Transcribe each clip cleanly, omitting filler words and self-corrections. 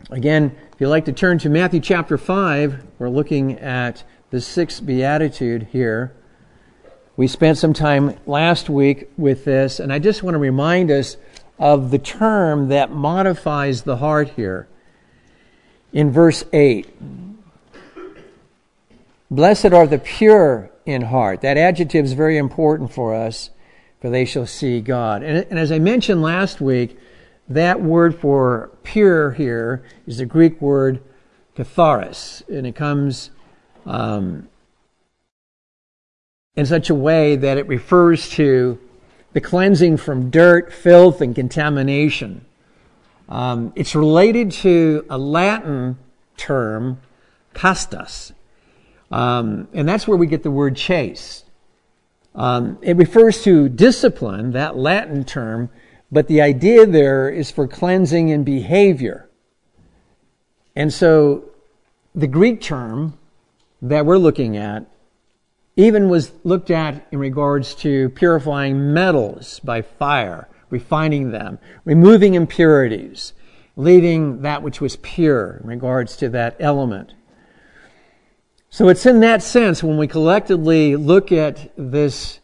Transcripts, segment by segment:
Again, if you'd like to turn to Matthew chapter 5, we're looking at the 6th beatitude here. We spent some time last week with this, and I just want to remind us of the term that modifies the heart here. In verse 8, blessed are the pure in heart. That adjective is very important for us, for they shall see God. And as I mentioned last week, that word for pure here is the Greek word katharos, and it comes in such a way that it refers to the cleansing from dirt, filth, and contamination. It's related to a Latin term, castas, and that's where we get the word chaste. It refers to discipline, that Latin term, but the idea there is for cleansing in behavior. And so the Greek term that we're looking at even was looked at in regards to purifying metals by fire, refining them, removing impurities, leaving that which was pure in regards to that element. So it's in that sense when we collectively look at this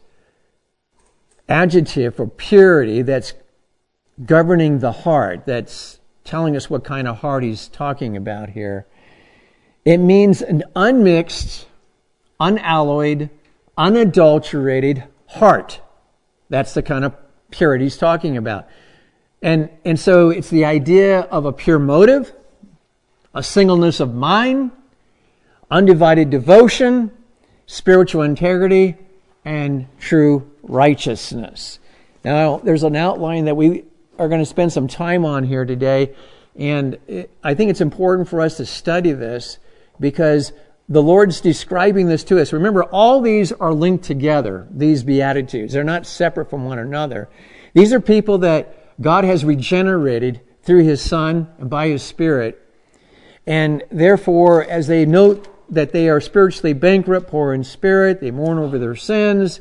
adjective for purity that's governing the heart, that's telling us what kind of heart he's talking about here. It means an unmixed, unalloyed, unadulterated heart. That's the kind of purity he's talking about. And so it's the idea of a pure motive, a singleness of mind, undivided devotion, spiritual integrity, and true righteousness. Now, there's an outline that we are going to spend some time on here today, and I think it's important for us to study this because the Lord's describing this to us. Remember, all these are linked together, these Beatitudes. They're not separate from one another. These are people that God has regenerated through His Son and by His Spirit, and therefore, as they note that they are spiritually bankrupt, poor in spirit, they mourn over their sins,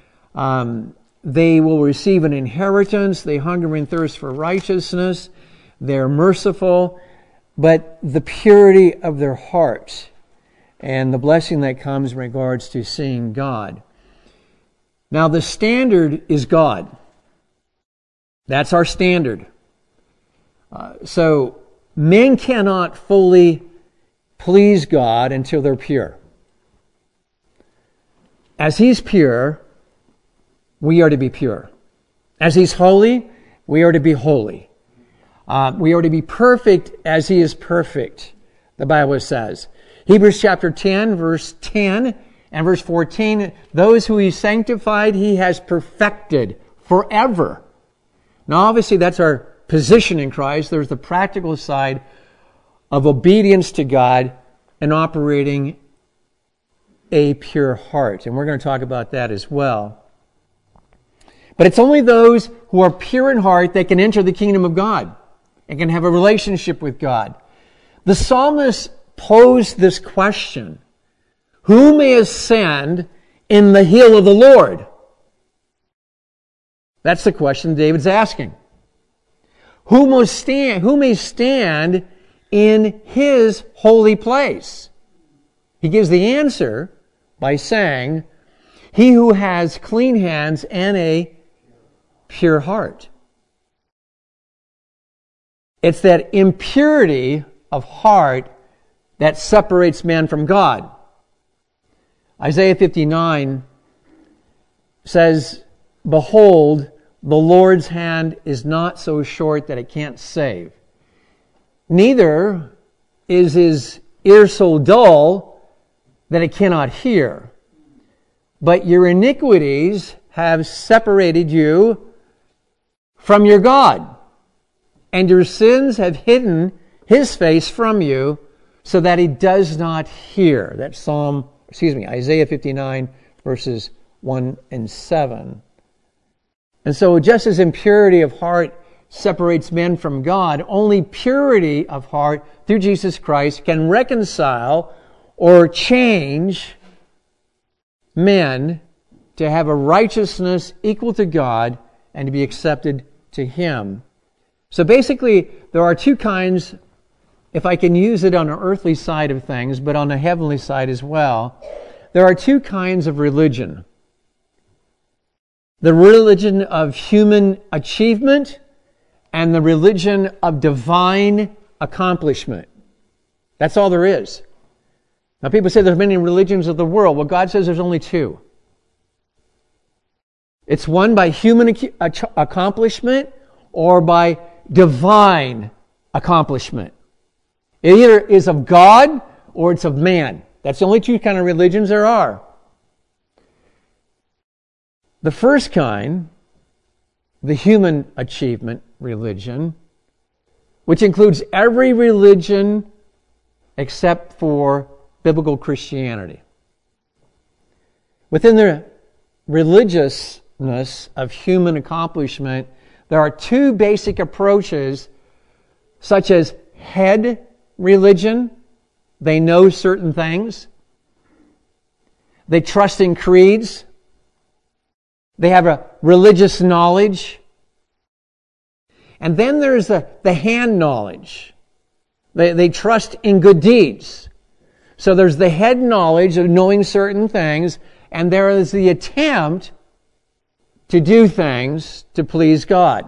they will receive an inheritance. They hunger and thirst for righteousness. They're merciful. But the purity of their heart and the blessing that comes in regards to seeing God. Now, the standard is God. That's our standard. So, men cannot fully please God until they're pure. As He's pure, we are to be pure. As He's holy, we are to be holy. We are to be perfect as He is perfect, the Bible says. Hebrews chapter 10, verse 10 and verse 14, those who He sanctified, He has perfected forever. Now, obviously, that's our position in Christ. There's the practical side of obedience to God and operating a pure heart. And we're going to talk about that as well. But it's only those who are pure in heart that can enter the kingdom of God and can have a relationship with God. The psalmist posed this question: who may ascend in the hill of the Lord? That's the question David's asking. Who may stand in His holy place? He gives the answer by saying, he who has clean hands and a pure heart. It's that impurity of heart that separates man from God. Isaiah 59 says, behold, the Lord's hand is not so short that it can't save. Neither is His ear so dull that it cannot hear. But your iniquities have separated you from your God, and your sins have hidden His face from you so that He does not hear. That's Isaiah 59, verses 1 and 7. And so just as impurity of heart separates men from God, only purity of heart through Jesus Christ can reconcile or change men to have a righteousness equal to God and to be accepted to Him. So basically, there are two kinds if I can use it on an earthly side of things, but on a heavenly side as well, there are two kinds of religion. The religion of human achievement and the religion of divine accomplishment. That's all there is. Now people say there's many religions of the world. Well, God says there's only two. It's one by human accomplishment or by divine accomplishment. It either is of God or it's of man. That's the only two kind of religions there are. The first kind, the human achievement religion, which includes every religion except for biblical Christianity. Within the religiousness of human accomplishment, there are two basic approaches, such as head religion. They know certain things. They trust in creeds. They have a religious knowledge. And then there's the hand knowledge. They trust in good deeds. So there's the head knowledge of knowing certain things, and there is the attempt to do things to please God.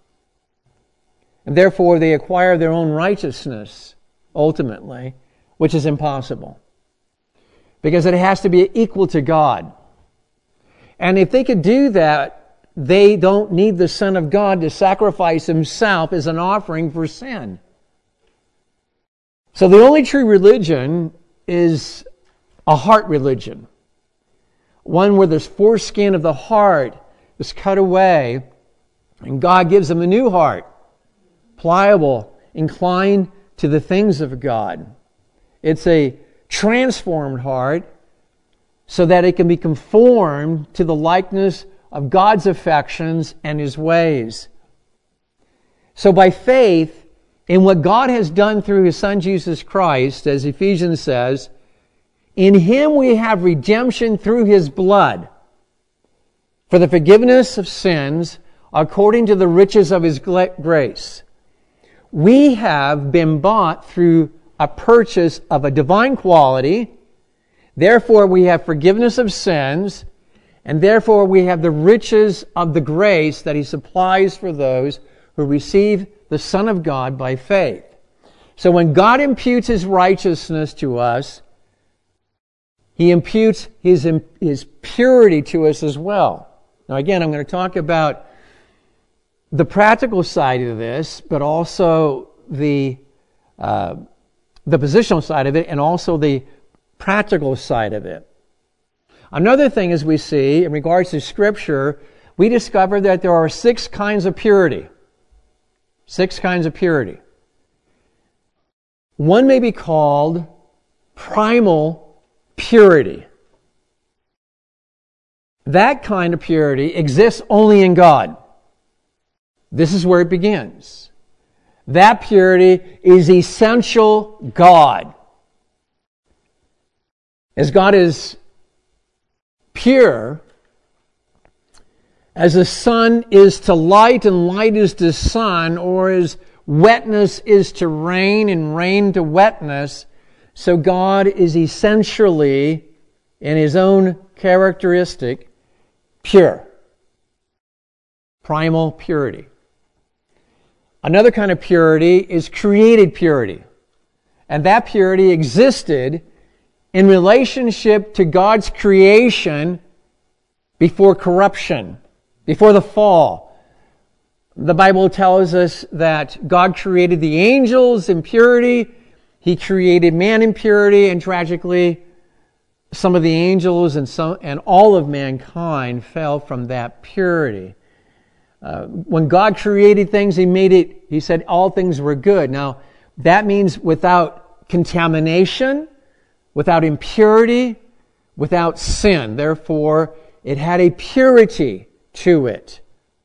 And therefore they acquire their own righteousness, ultimately, which is impossible. Because it has to be equal to God. And if they could do that, they don't need the Son of God to sacrifice Himself as an offering for sin. So the only true religion is a heart religion. One where the foreskin of the heart is cut away and God gives them a new heart, pliable, inclined to the things of God. It's a transformed heart so that it can be conformed to the likeness of God's affections and His ways. So by faith in what God has done through His Son Jesus Christ, as Ephesians says, in Him we have redemption through His blood for the forgiveness of sins according to the riches of His grace. We have been bought through a purchase of a divine quality. Therefore, we have forgiveness of sins, and therefore we have the riches of the grace that He supplies for those who receive the Son of God by faith. So when God imputes His righteousness to us, He imputes His purity to us as well. Now again, I'm going to talk about the practical side of this, but also the positional side of it, and also the practical side of it. Another thing as we see in regards to Scripture, we discover that there are 6 kinds of purity. 6 kinds of purity. One may be called primal purity. That kind of purity exists only in God. This is where it begins. That purity is essential God. As God is pure, as the sun is to light and light is to sun, or as wetness is to rain and rain to wetness, so God is essentially, in His own characteristic, pure. Primal purity. Another kind of purity is created purity. And that purity existed in relationship to God's creation before corruption, before the fall. The Bible tells us that God created the angels in purity. He created man in purity, and tragically, some of the angels and all of mankind fell from that purity. When God created things, He said all things were good. Now, that means without contamination, without impurity, without sin. Therefore, it had a purity to it.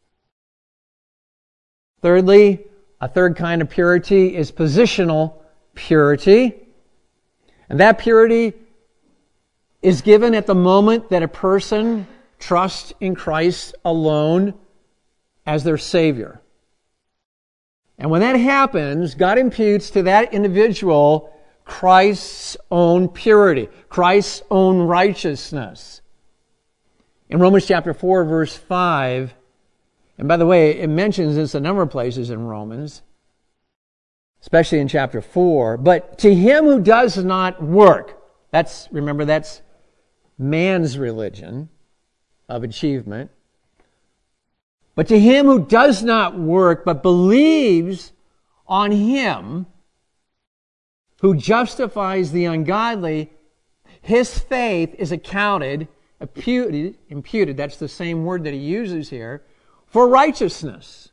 Thirdly, a third kind of purity is positional purity. And that purity is given at the moment that a person trusts in Christ alone as their Savior. And when that happens, God imputes to that individual Christ's own purity, Christ's own righteousness. In Romans chapter 4, verse 5, and by the way, it mentions this a number of places in Romans, especially in chapter 4, but to him who does not work, that's man's religion of achievement. But to him who does not work, but believes on him who justifies the ungodly, his faith is imputed, that's the same word that he uses here, for righteousness.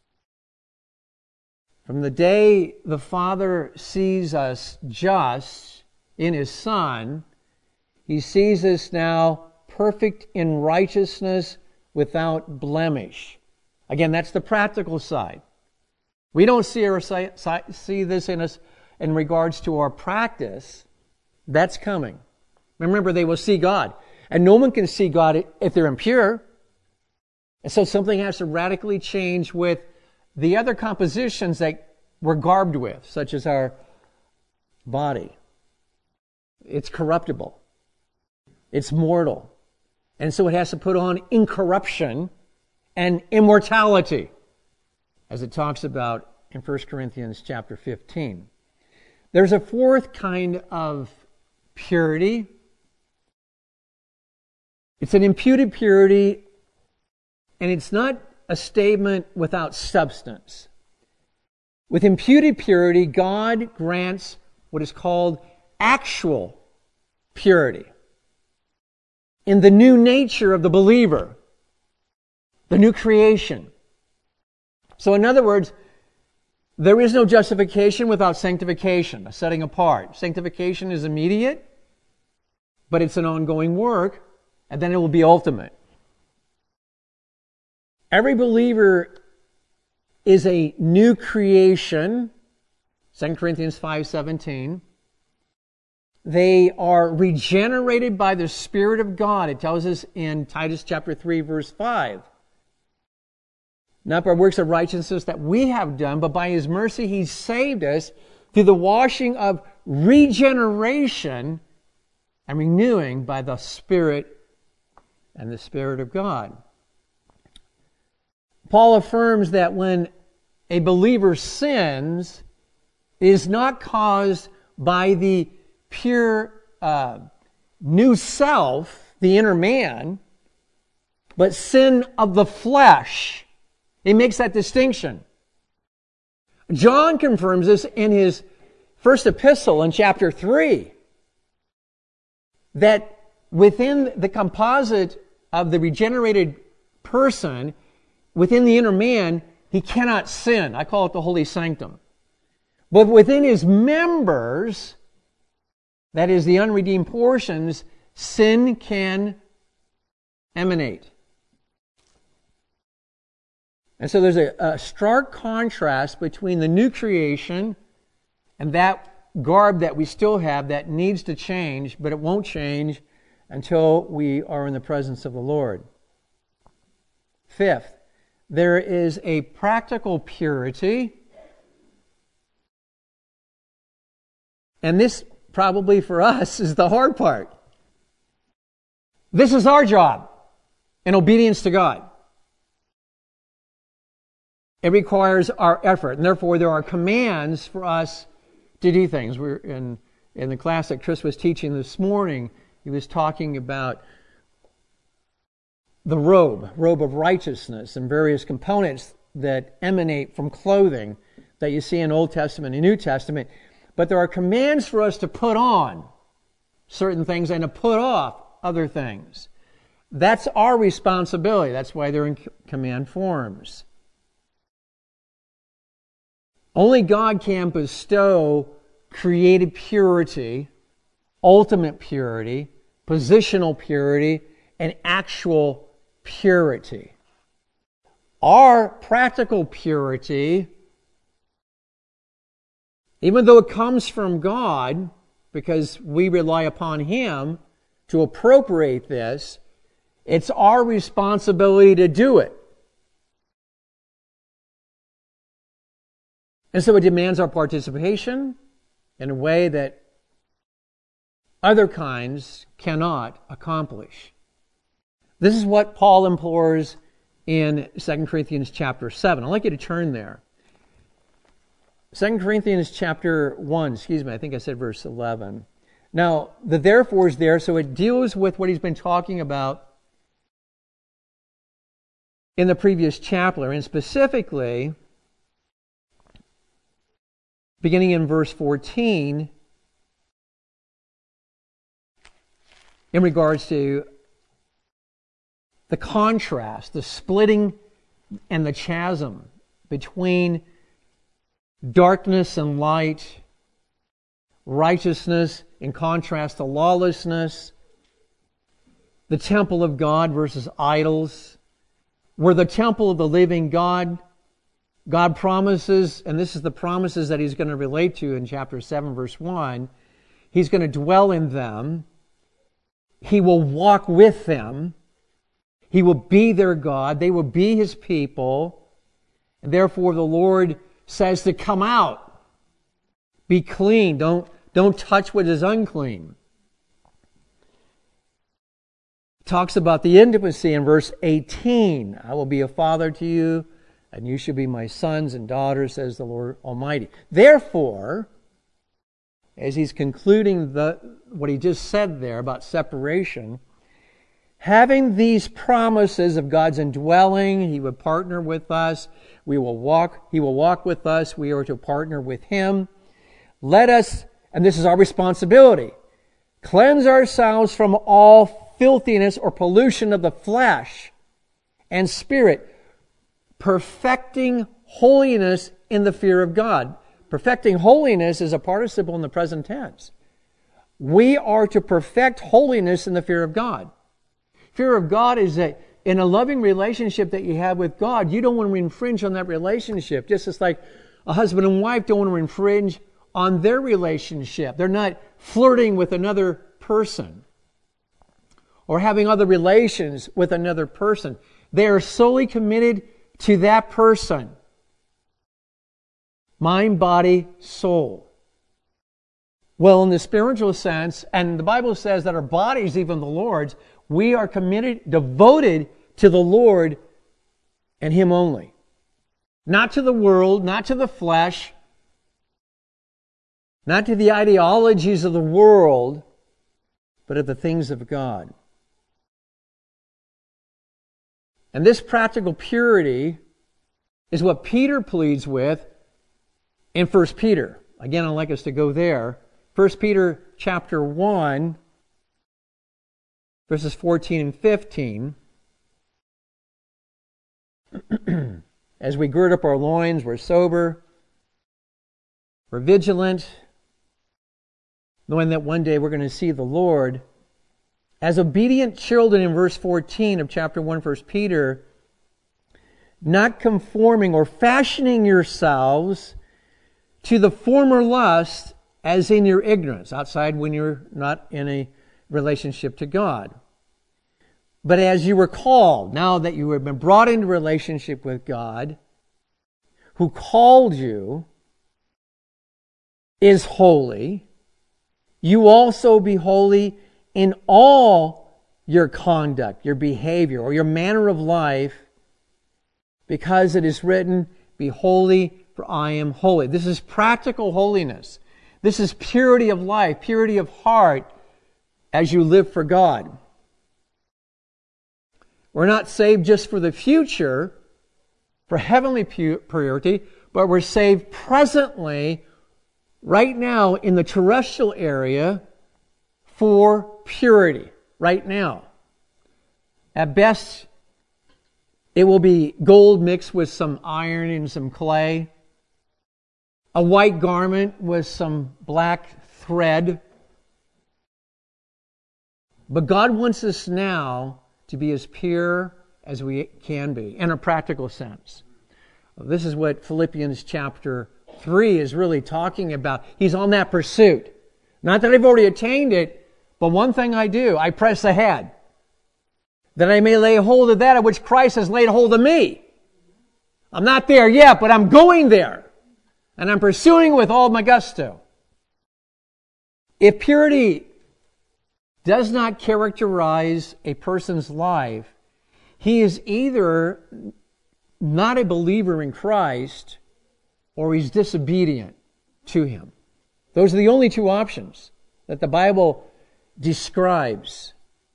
From the day the Father sees us just in his Son, he sees us now perfect in righteousness without blemish. Again, that's the practical side. We don't see this in us in regards to our practice. That's coming. Remember, they will see God. And no one can see God if they're impure. And so something has to radically change with the other compositions that we're garbed with, such as our body. It's corruptible. It's mortal. And so it has to put on incorruption and immortality, as it talks about in 1 Corinthians chapter 15. There's a fourth kind of purity. It's an imputed purity, and it's not a statement without substance. With imputed purity, God grants what is called actual purity in the new nature of the believer, the new creation. So in other words, there is no justification without sanctification, a setting apart. Sanctification is immediate, but it's an ongoing work, and then it will be ultimate. Every believer is a new creation, 2 Corinthians 5:17. They are regenerated by the Spirit of God. It tells us in Titus chapter 3, verse 5. Not by works of righteousness that we have done, but by His mercy He saved us through the washing of regeneration and renewing by the Spirit and the Spirit of God. Paul affirms that when a believer sins, it is not caused by the pure new self, the inner man, but sin of the flesh. He makes that distinction. John confirms this in his first epistle in chapter 3, that within the composite of the regenerated person, within the inner man, he cannot sin. I call it the holy sanctum. But within his members, that is the unredeemed portions, sin can emanate. And so there's a stark contrast between the new creation and that garb that we still have that needs to change, but it won't change until we are in the presence of the Lord. Fifth, there is a practical purity. And this probably for us is the hard part. This is our job in obedience to God. It requires our effort, and therefore there are commands for us to do things. We're in the class that Chris was teaching this morning. He was talking about the robe of righteousness, and various components that emanate from clothing that you see in Old Testament and New Testament. But there are commands for us to put on certain things and to put off other things. That's our responsibility. That's why they're in command forms. Only God can bestow created purity, ultimate purity, positional purity, and actual purity. Our practical purity, even though it comes from God, because we rely upon Him to appropriate this, it's our responsibility to do it. And so it demands our participation in a way that other kinds cannot accomplish. This is what Paul implores in 2 Corinthians chapter 7. I'd like you to turn there. 2 Corinthians chapter 1, I think I said verse 11. Now, the therefore is there, so it deals with what he's been talking about in the previous chapter, and specifically, beginning in verse 14, in regards to the contrast, the splitting and the chasm between darkness and light, righteousness in contrast to lawlessness, the temple of God versus idols. We're the temple of the living God. God promises, and this is the promises that he's going to relate to in chapter 7, verse 1. He's going to dwell in them. He will walk with them. He will be their God. They will be his people. And therefore the Lord says to come out. Be clean. Don't touch what is unclean. Talks about the intimacy in verse 18. I will be a father to you, and you shall be my sons and daughters, says the Lord Almighty. Therefore, as he's concluding what he just said there about separation, having these promises of God's indwelling, he would partner with us, he will walk with us, we are to partner with him. Let us, and this is our responsibility, cleanse ourselves from all filthiness or pollution of the flesh and spirit, perfecting holiness in the fear of God. Perfecting holiness is a participle in the present tense. We are to perfect holiness in the fear of God. Fear of God is that in a loving relationship that you have with God, you don't want to infringe on that relationship. Just as like a husband and wife don't want to infringe on their relationship. They're not flirting with another person or having other relations with another person. They are solely committed to that person. Mind, body, soul. Well, in the spiritual sense, and the Bible says that our body is even the Lord's, we are committed, devoted to the Lord and him only. Not to the world, not to the flesh, not to the ideologies of the world, but of the things of God. And this practical purity is what Peter pleads with in 1 Peter. Again, I'd like us to go there. 1 Peter chapter 1, verses 14 and 15. As we gird up our loins, we're sober, we're vigilant, knowing that one day we're going to see the Lord. As obedient children, in verse 14 of chapter 1, 1 Peter, not conforming or fashioning yourselves to the former lust as in your ignorance, outside when you're not in a relationship to God. But as you were called, now that you have been brought into relationship with God, who called you, is holy, you also be holy in all your conduct, your behavior, or your manner of life, because it is written, be holy, for I am holy. This is practical holiness. This is purity of life, purity of heart, as you live for God. We're not saved just for the future, for heavenly purity, but we're saved presently, right now, in the terrestrial area, for purity, right now. At best, it will be gold mixed with some iron and some clay, a white garment with some black thread. But God wants us now to be as pure as we can be, in a practical sense. This is what Philippians chapter 3 is really talking about. He's on that pursuit. Not that I've already attained it, but one thing I do, I press ahead, that I may lay hold of that of which Christ has laid hold of me. I'm not there yet, but I'm going there. and I'm pursuing with all my gusto. If purity does not characterize a person's life, he is either not a believer in Christ or he's disobedient to him. Those are the only two options that the Bible describes.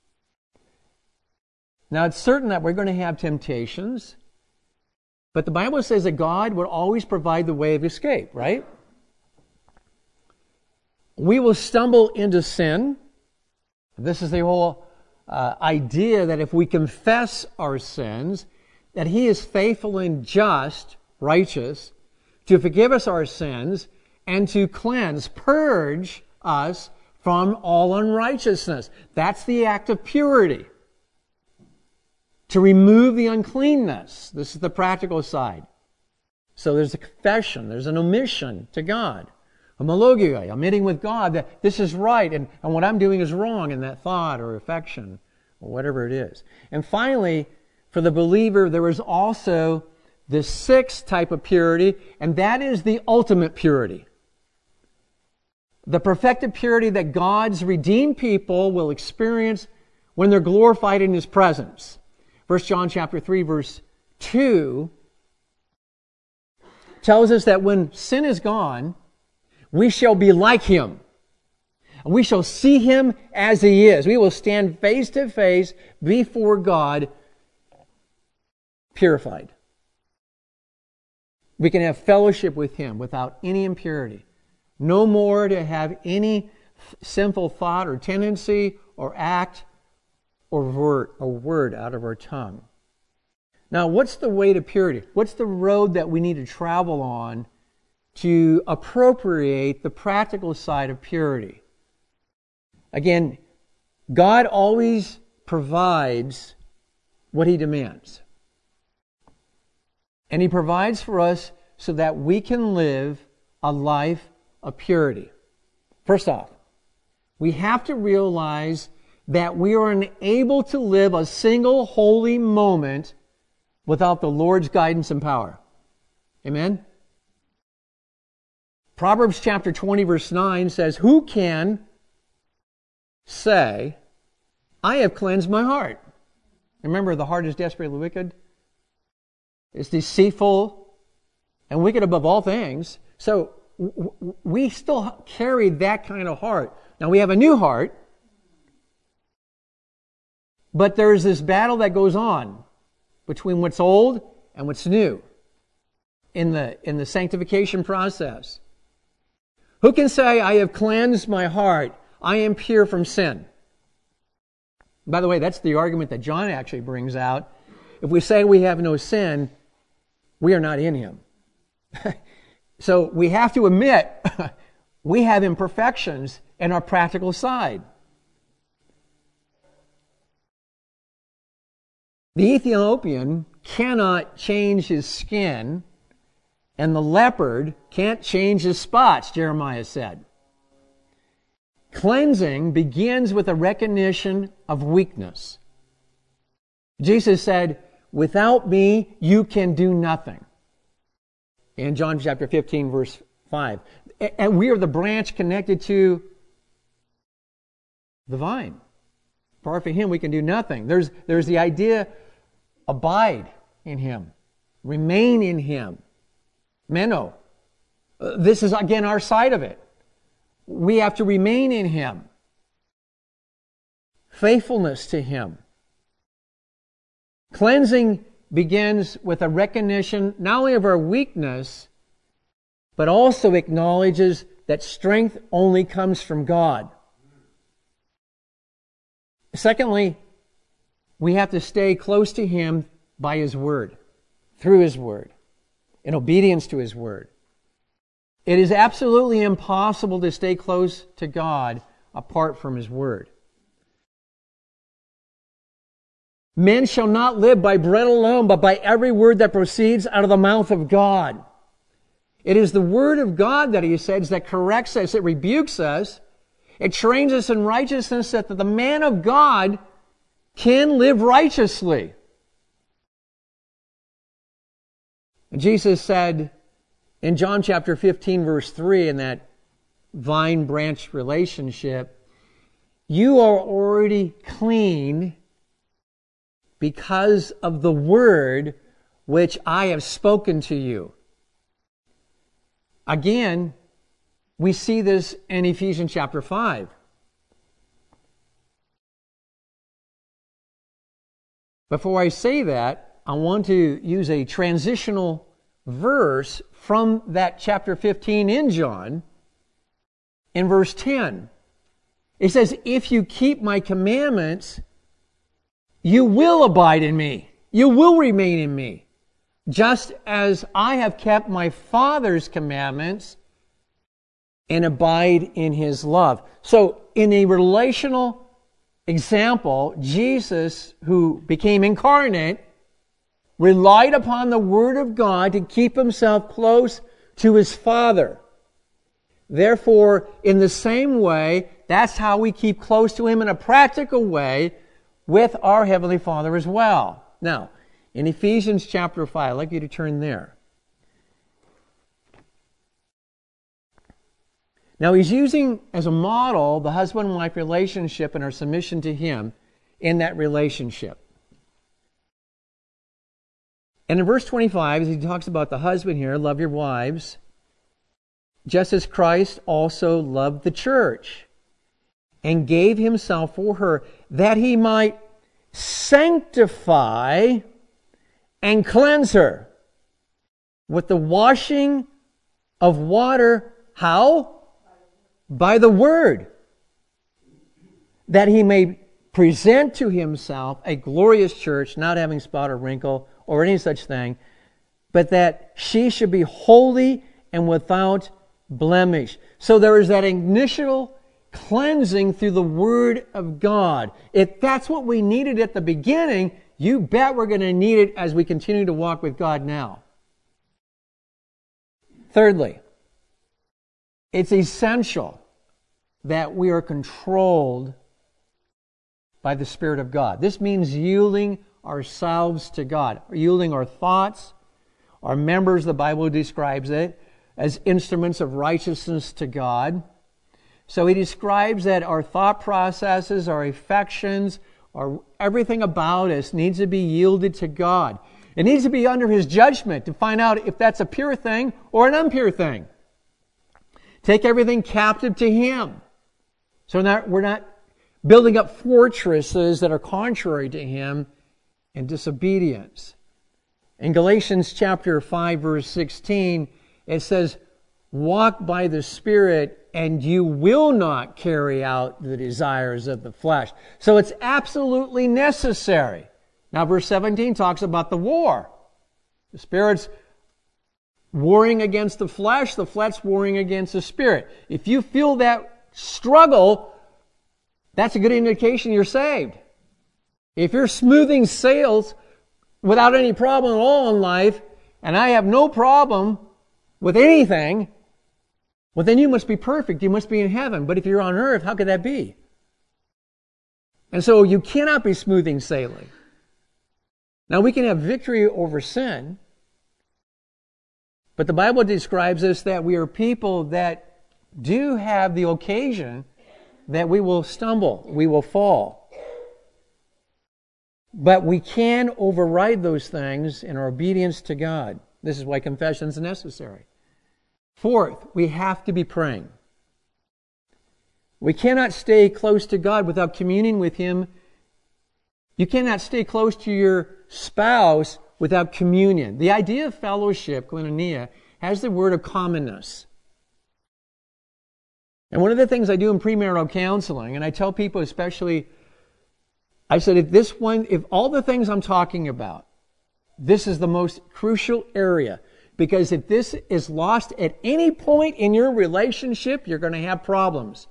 Now, it's certain that we're going to have temptations, but the Bible says that God will always provide the way of escape, right? We will stumble into sin. This is the whole idea that if we confess our sins, that He is faithful and just, righteous, to forgive us our sins and to cleanse, purge us from all unrighteousness. That's the act of purity. To remove the uncleanness. This is the practical side. So there's a confession, there's an omission to God. Homologia, admitting with God that this is right and what I'm doing is wrong in that thought or affection or whatever it is. And finally, for the believer, there is also the sixth type of purity, and that is the ultimate purity. The perfected purity that God's redeemed people will experience when they're glorified in His presence. 1 John chapter 3, verse 2 tells us that when sin is gone, we shall be like Him. And we shall see Him as He is. We will stand face to face before God, purified. We can have fellowship with Him without any impurity. No more to have any sinful thought or tendency or act or word out of our tongue. Now, what's the way to purity? What's the road that we need to travel on to appropriate the practical side of purity? Again, God always provides what He demands. And He provides for us so that we can live a life of purity. First off, we have to realize that we are unable to live a single holy moment without the Lord's guidance and power. Amen? Proverbs chapter 20, verse 9 says, "Who can say, I have cleansed my heart?" Remember, the heart is desperately wicked. It's deceitful and wicked above all things. So we still carry that kind of heart. Now we have a new heart, but there's this battle that goes on between what's old and what's new in the sanctification process. Who can say, I have cleansed my heart, I am pure from sin? By the way, that's the argument that John actually brings out. If we say we have no sin, we are not in Him. So we have to admit we have imperfections in our practical side. The Ethiopian cannot change his skin, and the leopard can't change his spots, Jeremiah said. Cleansing begins with a recognition of weakness. Jesus said, without me, you can do nothing. In John chapter 15, verse 5. And we are the branch connected to the vine. Apart from Him, we can do nothing. There's the idea, abide in Him. Remain in Him. Meno. This is, again, our side of it. We have to remain in Him. Faithfulness to Him. Cleansing begins with a recognition not only of our weakness, but also acknowledges that strength only comes from God. Secondly, we have to stay close to Him by His Word, through His Word, in obedience to His Word. It is absolutely impossible to stay close to God apart from His Word. Men shall not live by bread alone, but by every word that proceeds out of the mouth of God. It is the Word of God that He says that corrects us, it rebukes us, it trains us in righteousness that the man of God can live righteously. And Jesus said In John chapter 15, verse 3, in that vine-branch relationship, you are already clean because of the word which I have spoken to you. Again, we see this in Ephesians chapter 5. Before I say that, I want to use a transitional verse from that chapter 15 in John, in verse 10. It says, if you keep my commandments, you will abide in me. You will remain in me. Just as I have kept my Father's commandments and abide in his love. So in a relational example, Jesus, who became incarnate, relied upon the Word of God to keep himself close to his Father. Therefore, in the same way, that's how we keep close to him in a practical way with our Heavenly Father as well. Now, in Ephesians chapter 5, I'd like you to turn there. Now, he's using as a model the husband and wife relationship and our submission to him in that relationship. And in verse 25, as he talks about the husband here, love your wives, just as Christ also loved the church and gave himself for her, that he might sanctify and cleanse her with the washing of water. How? By the word, that he may present to himself a glorious church, not having spot or wrinkle or any such thing, but that she should be holy and without blemish. So there is that initial cleansing through the Word of God. If that's what we needed at the beginning, you bet we're going to need it as we continue to walk with God now. Thirdly, it's essential that we are controlled by the Spirit of God. This means yielding ourselves to God, yielding our thoughts, our members, the Bible describes it, as instruments of righteousness to God. So he describes that our thought processes, our affections, everything about us needs to be yielded to God. It needs to be under his judgment to find out if that's a pure thing or an impure thing. Take everything captive to him. So we're not building up fortresses that are contrary to him in disobedience. In Galatians chapter 5, verse 16, it says, walk by the Spirit and you will not carry out the desires of the flesh. So it's absolutely necessary. Now verse 17 talks about the war. The Spirit's warring against the flesh warring against the Spirit. If you feel that struggle, that's a good indication you're saved. If you're smoothing sails without any problem at all in life, and I have no problem with anything, well, then you must be perfect. You must be in heaven. But if you're on earth, how could that be? And so you cannot be smoothing sailing. Now, we can have victory over sin, but the Bible describes us that we are people that do have the occasion that we will stumble, we will fall. But we can override those things in our obedience to God. This is why confession is necessary. Fourth, we have to be praying. We cannot stay close to God without communing with him. You cannot stay close to your spouse without communion. The idea of fellowship, koinonia, has the word of commonness. And one of the things I do in premarital counseling, and I tell people especially, I said, if all the things I'm talking about, this is the most crucial area. Because if this is lost at any point in your relationship, you're going to have problems.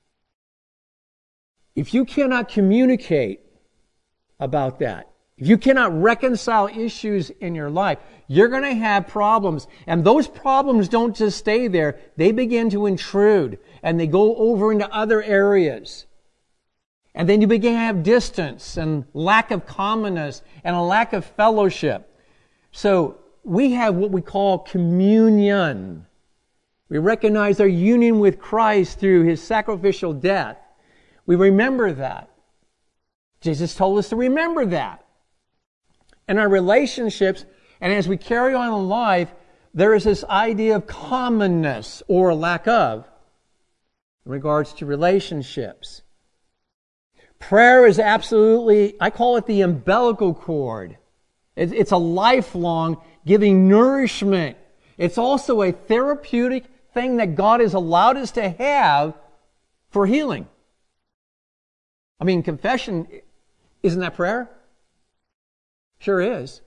If you cannot communicate about that, if you cannot reconcile issues in your life, you're going to have problems. And those problems don't just stay there. They begin to intrude and they go over into other areas. And then you begin to have distance and lack of commonness and a lack of fellowship. So we have what we call communion. We recognize our union with Christ through His sacrificial death. We remember that. Jesus told us to remember that. In our relationships, and as we carry on in life, there is this idea of commonness or lack of in regards to relationships. Prayer is absolutely, I call it the umbilical cord. It's a lifelong giving nourishment. It's also a therapeutic thing that God has allowed us to have for healing. I mean, confession, isn't that prayer? Sure is.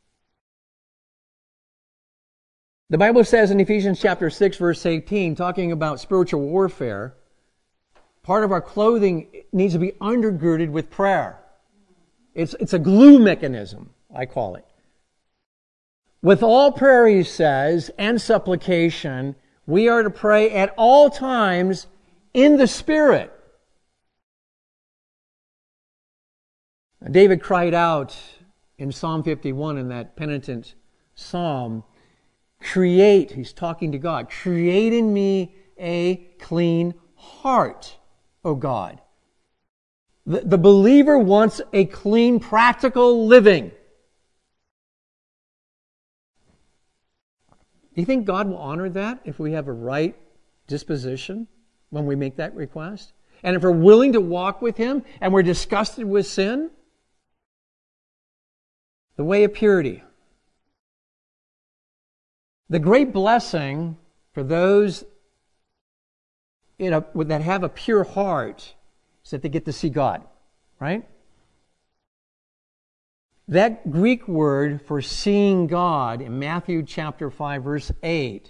The Bible says in Ephesians chapter 6, verse 18, talking about spiritual warfare, part of our clothing needs to be undergirded with prayer. It's a glue mechanism, I call it. With all prayer, he says, and supplication, we are to pray at all times in the Spirit. David cried out in Psalm 51, in that penitent psalm, create, he's talking to God, create in me a clean heart, O God. The believer wants a clean, practical living. Do you think God will honor that if we have a right disposition when we make that request? And if we're willing to walk with Him and we're disgusted with sin? The way of purity. The great blessing for those that have a pure heart is that they get to see God, right? That Greek word for seeing God in Matthew chapter 5, verse 8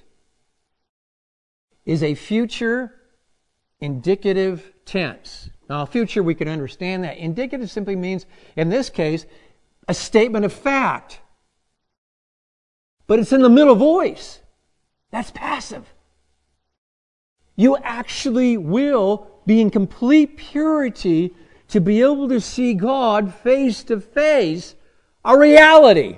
is a future indicative tense. Now, future, we can understand that. Indicative simply means, in this case, a statement of fact. But it's in the middle voice. That's passive. You actually will be in complete purity to be able to see God face to face, a reality.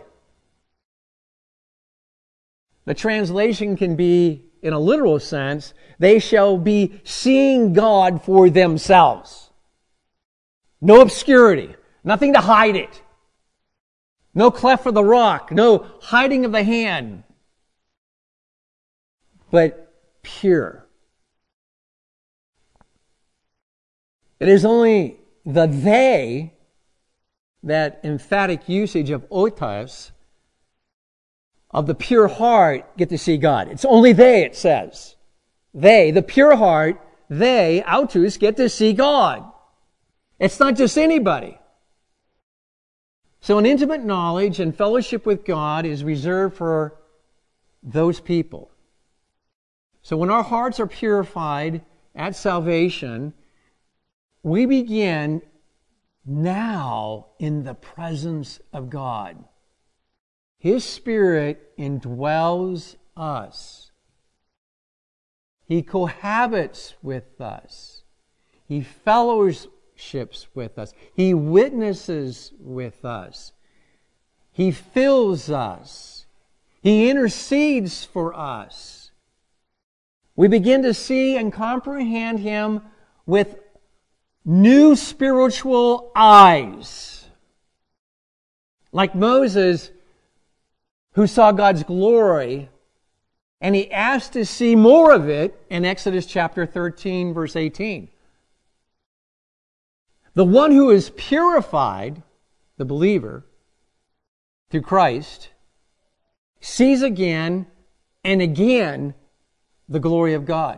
The translation can be, in a literal sense, they shall be seeing God for themselves. No obscurity, nothing to hide it. No cleft of the rock, no hiding of the hand, but pure. It is only the they, that emphatic usage of otos, of the pure heart, get to see God. It's only they, it says. They, the pure heart, they, autos, get to see God. It's not just anybody. So an intimate knowledge and fellowship with God is reserved for those people. So when our hearts are purified at salvation, we begin now in the presence of God. His Spirit indwells us. He cohabits with us. He fellowships with us. He witnesses with us. He fills us. He intercedes for us. We begin to see and comprehend Him with new spiritual eyes. Like Moses, who saw God's glory, and he asked to see more of it in Exodus chapter 13, verse 18. The one who is purified, the believer, through Christ, sees again and again the glory of God.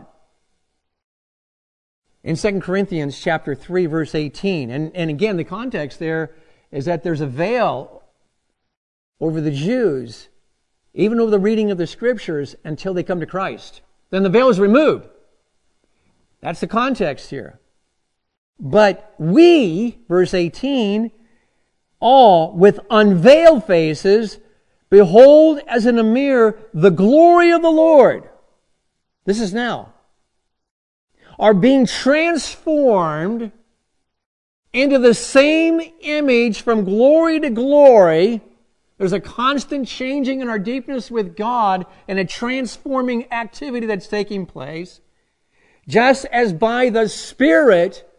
In 2 Corinthians chapter 3, verse 18, and again, the context there is that there's a veil over the Jews, even over the reading of the Scriptures, until they come to Christ. Then the veil is removed. That's the context here. But we, verse 18, all with unveiled faces, behold as in a mirror the glory of the Lord. This is now. Are being transformed into the same image from glory to glory, There's a constant changing in our deepness with God and a transforming activity that's taking place, just as by the Spirit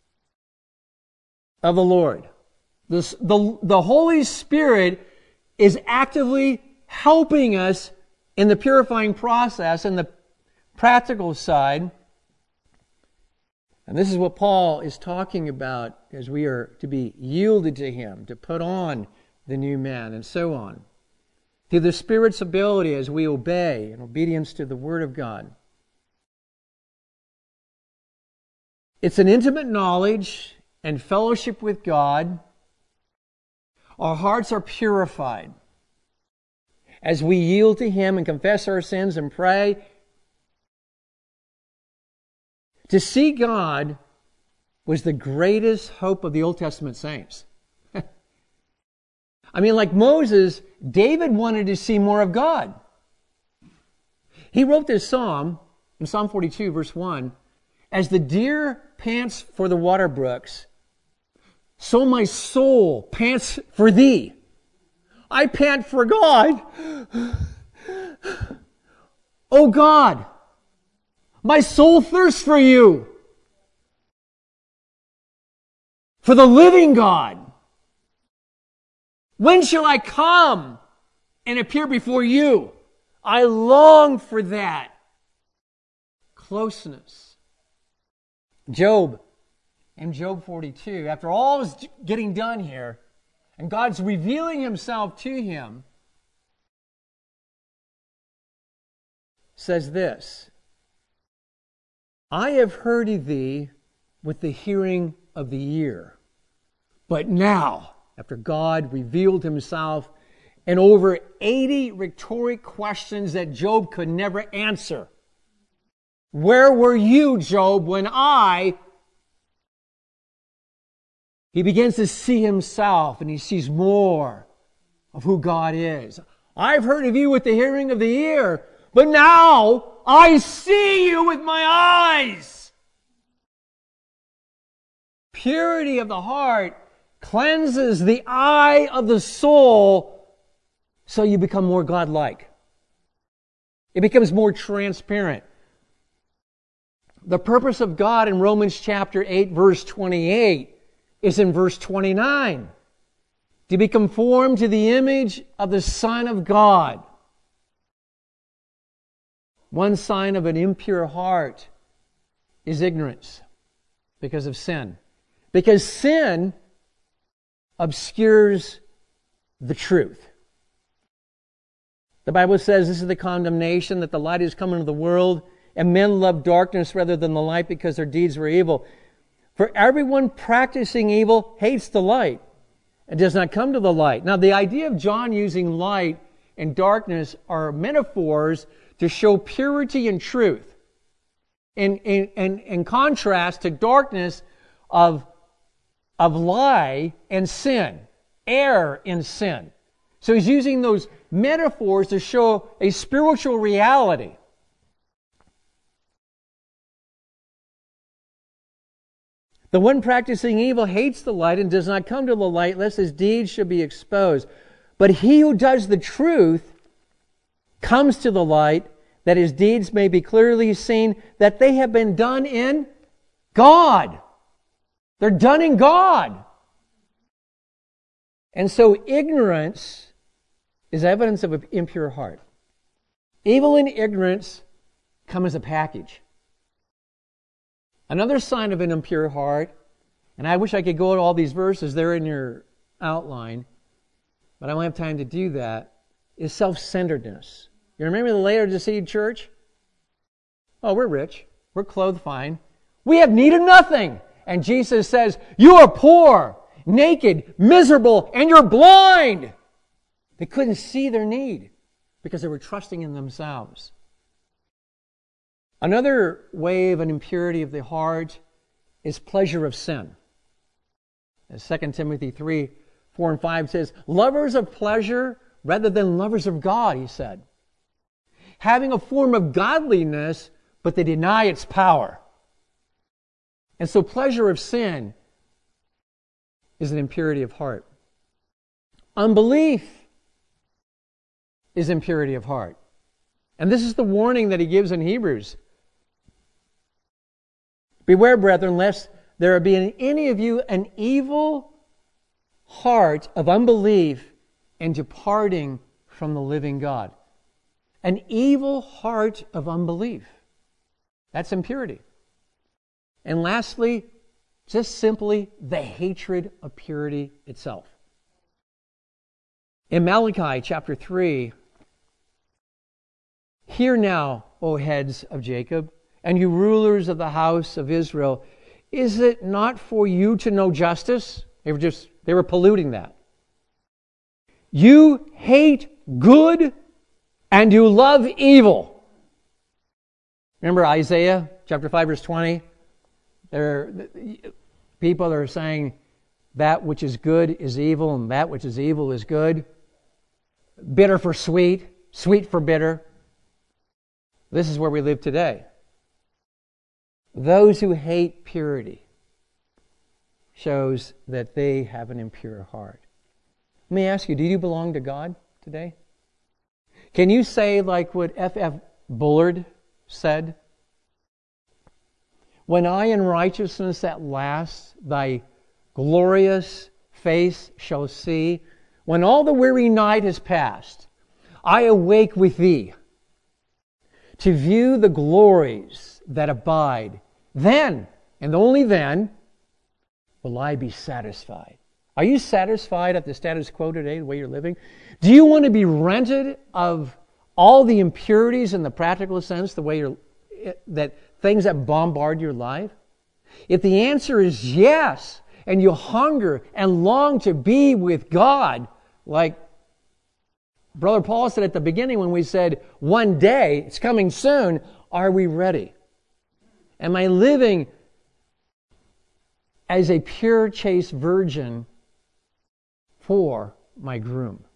of the Lord. The Holy Spirit is actively helping us in the purifying process and the practical side. And this is what Paul is talking about as we are to be yielded to Him, to put on the new man, and so on. Through the Spirit's ability as we obey in obedience to the Word of God. It's an intimate knowledge and fellowship with God. Our hearts are purified as we yield to Him and confess our sins and pray. To see God was the greatest hope of the Old Testament saints. I mean, like Moses, David wanted to see more of God. He wrote this psalm in Psalm 42, verse 1, "As the deer pants for the water brooks, so my soul pants for thee." I pant for God. Oh God, my soul thirsts for you, for the living God. When shall I come and appear before you? I long for that closeness. Job, in Job 42, after all is getting done here, and God's revealing Himself to him, says this, "I have heard of thee with the hearing of the ear, but now," after God revealed Himself in over 80 rhetoric questions that Job could never answer. "Where were you, Job, when He begins to see himself, and he sees more of who God is. "I've heard of you with the hearing of the ear, but now I see you with my eyes." Purity of the heart cleanses the eye of the soul, so you become more God-like. It becomes more transparent. The purpose of God in Romans chapter 8, verse 28 is in verse 29. To be conformed to the image of the Son of God. One sign of an impure heart is ignorance because of sin. Because sin obscures the truth. The Bible says this is the condemnation, that the light is come into the world, and men love darkness rather than the light because their deeds were evil. For everyone practicing evil hates the light and does not come to the light. Now, the idea of John using light and darkness are metaphors to show purity and truth. In contrast to darkness of lie and sin, error in sin. So he's using those metaphors to show a spiritual reality. The one practicing evil hates the light and does not come to the light, lest his deeds should be exposed. But he who does the truth comes to the light, that his deeds may be clearly seen, that they have been done in God. They're done in God. And so ignorance is evidence of an impure heart. Evil and ignorance come as a package. Another sign of an impure heart, and I wish I could go to all these verses, they're in your outline, but I don't have time to do that, is self-centeredness. You remember the Laodicean church? Oh, we're rich. We're clothed fine. We have need of nothing. And Jesus says, you are poor, naked, miserable, and you're blind. They couldn't see their need because they were trusting in themselves. Another way of an impurity of the heart is pleasure of sin. As 2 Timothy 3, 4 and 5 says, lovers of pleasure rather than lovers of God, he said. Having a form of godliness, but they deny its power. And so pleasure of sin is an impurity of heart. Unbelief is impurity of heart. And this is the warning that he gives in Hebrews. Beware, brethren, lest there be in any of you an evil heart of unbelief and departing from the living God. An evil heart of unbelief. That's impurity. And lastly, just simply the hatred of purity itself. In Malachi chapter 3, hear now, O heads of Jacob, and you rulers of the house of Israel, is it not for you to know justice? They were polluting that. You hate good and you love evil. Remember Isaiah chapter 5 verse 20? People are saying that which is good is evil and that which is evil is good. Bitter for sweet, sweet for bitter. This is where we live today. Those who hate purity shows that they have an impure heart. Let me ask you, do you belong to God today? Can you say like what F.F. Bullard said? When I in righteousness at last thy glorious face shall see, when all the weary night is past, I awake with thee to view the glories that abide. Then, and only then, will I be satisfied. Are you satisfied at the status quo today, the way you're living? Do you want to be rented of all the impurities in the practical sense, the way that things that bombard your life? If the answer is yes, and you hunger and long to be with God, like Brother Paul said at the beginning when we said, one day, it's coming soon, are we ready? Am I living as a pure, chaste virgin for my groom?